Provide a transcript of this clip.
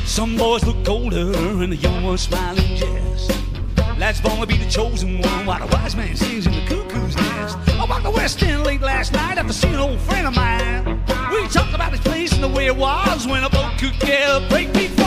Some boys look colder and the young ones smiling jest. Lads wanna be the chosen one while the wise man sings in the cuckoo's nest. I walked the West End late last night after seeing an old friend of mine. We talked about this place and the way it was when a boat could get a break before